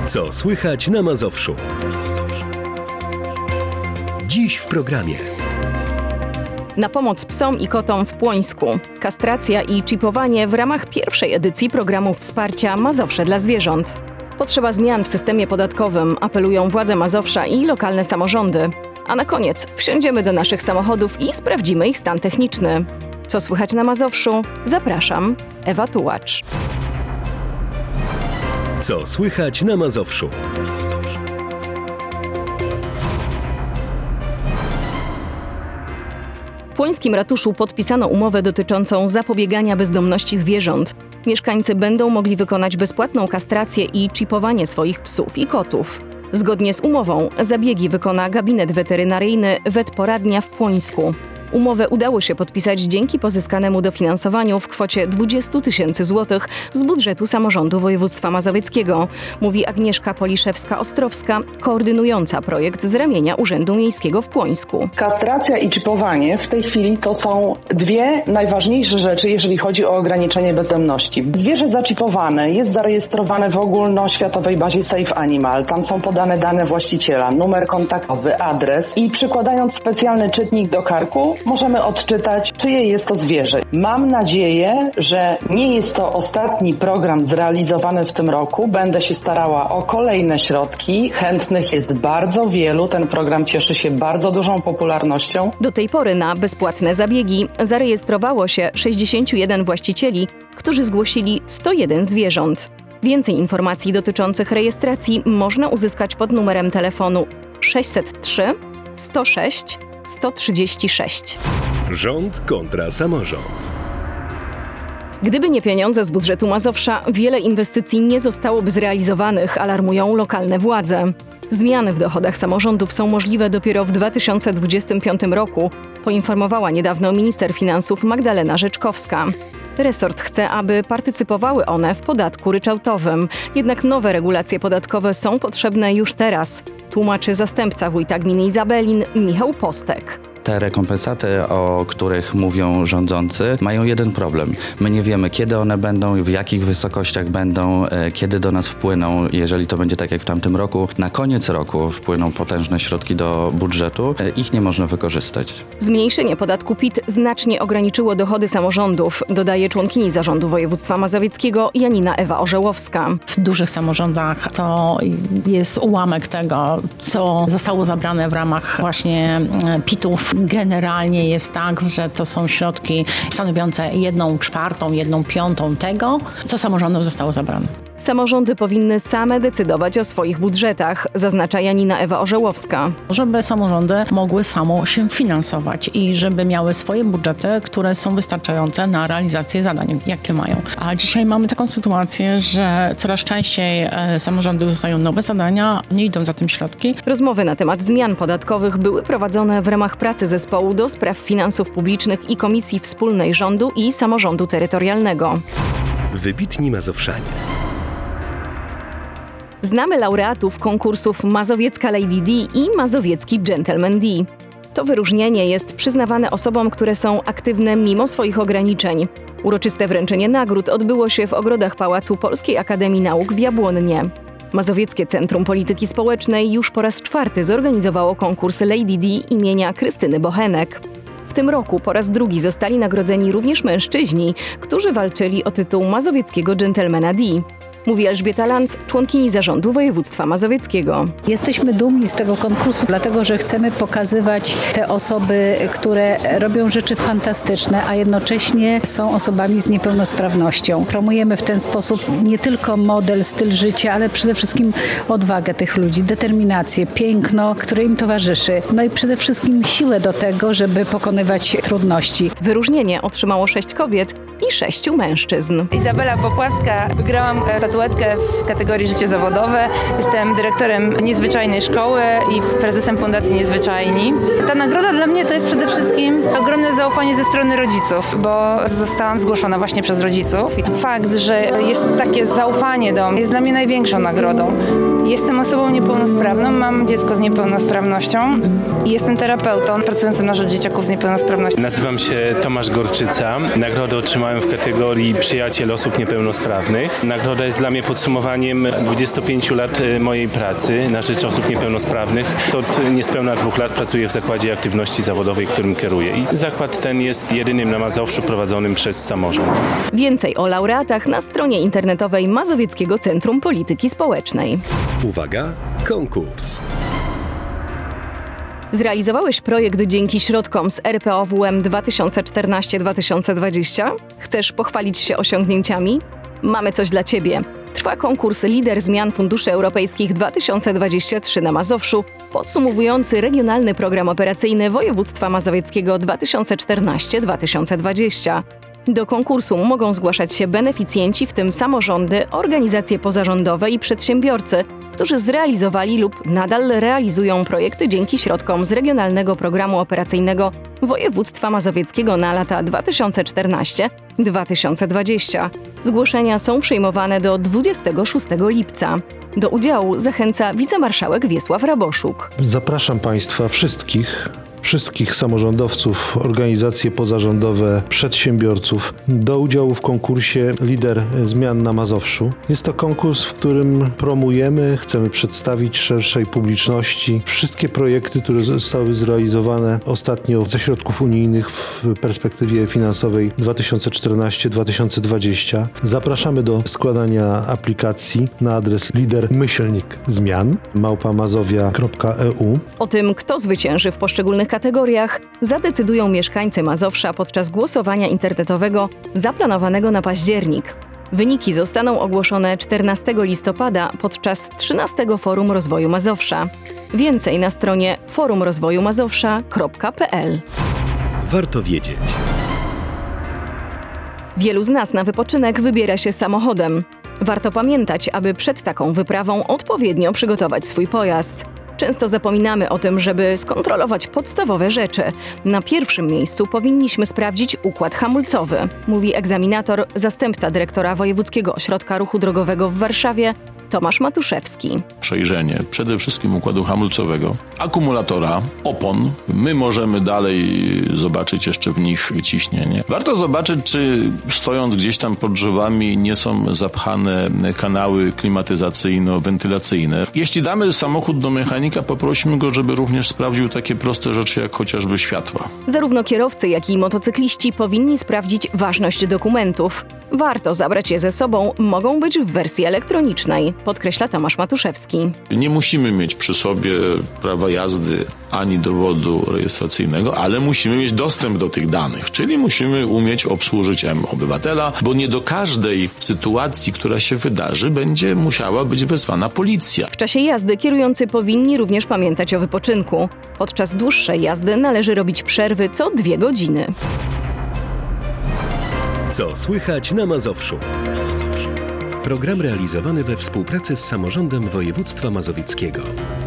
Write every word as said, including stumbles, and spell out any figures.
Co słychać na Mazowszu? Dziś w programie. Na pomoc psom i kotom w Płońsku. Kastracja i czipowanie w ramach pierwszej edycji programu wsparcia Mazowsze dla zwierząt. Potrzeba zmian w systemie podatkowym, apelują władze Mazowsza i lokalne samorządy. A na koniec wsiądziemy do naszych samochodów i sprawdzimy ich stan techniczny. Co słychać na Mazowszu? Zapraszam, Ewa Tułacz. Co słychać na Mazowszu? W płońskim ratuszu podpisano umowę dotyczącą zapobiegania bezdomności zwierząt. Mieszkańcy będą mogli wykonać bezpłatną kastrację i czipowanie swoich psów i kotów. Zgodnie z umową zabiegi wykona gabinet weterynaryjny Wetporadnia w Płońsku. Umowę udało się podpisać dzięki pozyskanemu dofinansowaniu w kwocie dwadzieścia tysięcy złotych z budżetu samorządu województwa mazowieckiego, mówi Agnieszka Poliszewska-Ostrowska, koordynująca projekt z ramienia Urzędu Miejskiego w Płońsku. Kastracja i czipowanie w tej chwili to są dwie najważniejsze rzeczy, jeżeli chodzi o ograniczenie bezdomności. Zwierzę zaczipowane jest zarejestrowane w ogólnoświatowej bazie Safe Animal. Tam są podane dane właściciela, numer kontaktowy, adres i przykładając specjalny czytnik do karku, możemy odczytać, czyje jest to zwierzę. Mam nadzieję, że nie jest to ostatni program zrealizowany w tym roku. Będę się starała o kolejne środki. Chętnych jest bardzo wielu. Ten program cieszy się bardzo dużą popularnością. Do tej pory na bezpłatne zabiegi zarejestrowało się sześćdziesięciu jeden właścicieli, którzy zgłosili sto jeden zwierząt. Więcej informacji dotyczących rejestracji można uzyskać pod numerem telefonu sześćset trzy sto sześć sto trzydzieści sześć. Rząd kontra samorząd. Gdyby nie pieniądze z budżetu Mazowsza, wiele inwestycji nie zostałoby zrealizowanych, alarmują lokalne władze. Zmiany w dochodach samorządów są możliwe dopiero w dwa tysiące dwudziestym piątym roku, poinformowała niedawno minister finansów Magdalena Rzeczkowska. Resort chce, aby partycypowały one w podatku ryczałtowym. Jednak nowe regulacje podatkowe są potrzebne już teraz, tłumaczy zastępca wójta gminy Izabelin Michał Postek. Te rekompensaty, o których mówią rządzący, mają jeden problem. My nie wiemy, kiedy one będą, w jakich wysokościach będą, kiedy do nas wpłyną. Jeżeli to będzie tak jak w tamtym roku, na koniec roku wpłyną potężne środki do budżetu, ich nie można wykorzystać. Zmniejszenie podatku P I T znacznie ograniczyło dochody samorządów, dodaje członkini Zarządu Województwa Mazowieckiego Janina Ewa Orzełowska. W dużych samorządach to jest ułamek tego, co zostało zabrane w ramach właśnie P I T-ów. Generalnie jest tak, że to są środki stanowiące jedną czwartą, jedną piątą tego, co samorządom zostało zabrane. Samorządy powinny same decydować o swoich budżetach, zaznacza Janina Ewa Orzełowska. Żeby samorządy mogły samo się finansować i żeby miały swoje budżety, które są wystarczające na realizację zadań, jakie mają. A dzisiaj mamy taką sytuację, że coraz częściej samorządy dostają nowe zadania, nie idą za tym środki. Rozmowy na temat zmian podatkowych były prowadzone w ramach pracy zespołu do spraw finansów publicznych i Komisji Wspólnej Rządu i Samorządu Terytorialnego. Wybitni Mazowszanie. Znamy laureatów konkursów Mazowiecka Lady D i Mazowiecki Gentleman D. To wyróżnienie jest przyznawane osobom, które są aktywne mimo swoich ograniczeń. Uroczyste wręczenie nagród odbyło się w ogrodach Pałacu Polskiej Akademii Nauk w Jabłonnie. Mazowieckie Centrum Polityki Społecznej już po raz czwarty zorganizowało konkurs Lady D imienia Krystyny Bochenek. W tym roku po raz drugi zostali nagrodzeni również mężczyźni, którzy walczyli o tytuł Mazowieckiego Gentlemana D. Mówi Elżbieta Lanz, członkini Zarządu Województwa Mazowieckiego. Jesteśmy dumni z tego konkursu, dlatego że chcemy pokazywać te osoby, które robią rzeczy fantastyczne, a jednocześnie są osobami z niepełnosprawnością. Promujemy w ten sposób nie tylko model, styl życia, ale przede wszystkim odwagę tych ludzi, determinację, piękno, które im towarzyszy. No i przede wszystkim siłę do tego, żeby pokonywać trudności. Wyróżnienie otrzymało sześć kobiet i sześciu mężczyzn. Izabela Popławska, wygrałam statuetkę w kategorii życie zawodowe. Jestem dyrektorem Niezwyczajnej Szkoły i prezesem Fundacji Niezwyczajni. Ta nagroda dla mnie to jest przede wszystkim ogromne zaufanie ze strony rodziców, bo zostałam zgłoszona właśnie przez rodziców. I fakt, że jest takie zaufanie do mnie, jest dla mnie największą nagrodą. Jestem osobą niepełnosprawną, mam dziecko z niepełnosprawnością i jestem terapeutą pracującym na rzecz dzieciaków z niepełnosprawnością. Nazywam się Tomasz Gorczyca. Nagrodę otrzymałem wystartowałem w kategorii Przyjaciel Osób Niepełnosprawnych. Nagroda jest dla mnie podsumowaniem dwudziestu pięciu lat mojej pracy na rzecz osób niepełnosprawnych. Od niespełna dwóch lat pracuję w Zakładzie Aktywności Zawodowej, którym kieruję. I zakład ten jest jedynym na Mazowszu prowadzonym przez samorząd. Więcej o laureatach na stronie internetowej Mazowieckiego Centrum Polityki Społecznej. Uwaga, konkurs. Zrealizowałeś projekt dzięki środkom z R P O W M dwa tysiące czternaście dwa tysiące dwadzieścia? Chcesz pochwalić się osiągnięciami? Mamy coś dla Ciebie. Trwa konkurs Lider Zmian Funduszy Europejskich dwa tysiące dwadzieścia trzy na Mazowszu, podsumowujący regionalny program operacyjny województwa mazowieckiego dwa tysiące czternaście dwa tysiące dwadzieścia. Do konkursu mogą zgłaszać się beneficjenci, w tym samorządy, organizacje pozarządowe i przedsiębiorcy, którzy zrealizowali lub nadal realizują projekty dzięki środkom z Regionalnego Programu Operacyjnego Województwa Mazowieckiego na lata dwa tysiące czternaście dwa tysiące dwadzieścia. Zgłoszenia są przyjmowane do dwudziestego szóstego lipca. Do udziału zachęca wicemarszałek Wiesław Raboszuk. Zapraszam Państwa wszystkich, wszystkich samorządowców, organizacje pozarządowe, przedsiębiorców do udziału w konkursie Lider Zmian na Mazowszu. Jest to konkurs, w którym promujemy, chcemy przedstawić szerszej publiczności wszystkie projekty, które zostały zrealizowane ostatnio ze środków unijnych w perspektywie finansowej dwa tysiące czternaście dwa tysiące dwadzieścia. Zapraszamy do składania aplikacji na adres lidermyślnik zmian małpa mazowia kropka e u. O tym, kto zwycięży w poszczególnych kategoriach, zadecydują mieszkańcy Mazowsza podczas głosowania internetowego zaplanowanego na październik. Wyniki zostaną ogłoszone czternastego listopada podczas trzynastego Forum Rozwoju Mazowsza. Więcej na stronie forum rozwoju mazowsza kropka p l. Warto wiedzieć. Wielu z nas na wypoczynek wybiera się samochodem. Warto pamiętać, aby przed taką wyprawą odpowiednio przygotować swój pojazd. Często zapominamy o tym, żeby skontrolować podstawowe rzeczy. Na pierwszym miejscu powinniśmy sprawdzić układ hamulcowy, mówi egzaminator, zastępca dyrektora Wojewódzkiego Ośrodka Ruchu Drogowego w Warszawie, Tomasz Matuszewski. Przejrzenie przede wszystkim układu hamulcowego, akumulatora, opon. My możemy dalej zobaczyć jeszcze w nich ciśnienie. Warto zobaczyć, czy stojąc gdzieś tam pod drzewami nie są zapchane kanały klimatyzacyjno-wentylacyjne. Jeśli damy samochód do mechanika, poprosimy go, żeby również sprawdził takie proste rzeczy jak chociażby światła. Zarówno kierowcy, jak i motocykliści powinni sprawdzić ważność dokumentów. Warto zabrać je ze sobą, mogą być w wersji elektronicznej, podkreśla Tomasz Matuszewski. Nie musimy mieć przy sobie prawa jazdy ani dowodu rejestracyjnego, ale musimy mieć dostęp do tych danych, czyli musimy umieć obsłużyć M-Obywatela, bo nie do każdej sytuacji, która się wydarzy, będzie musiała być wezwana policja. W czasie jazdy kierujący powinni również pamiętać o wypoczynku. Podczas dłuższej jazdy należy robić przerwy co dwie godziny. Co słychać na Mazowszu? Program realizowany we współpracy z Samorządem Województwa Mazowieckiego.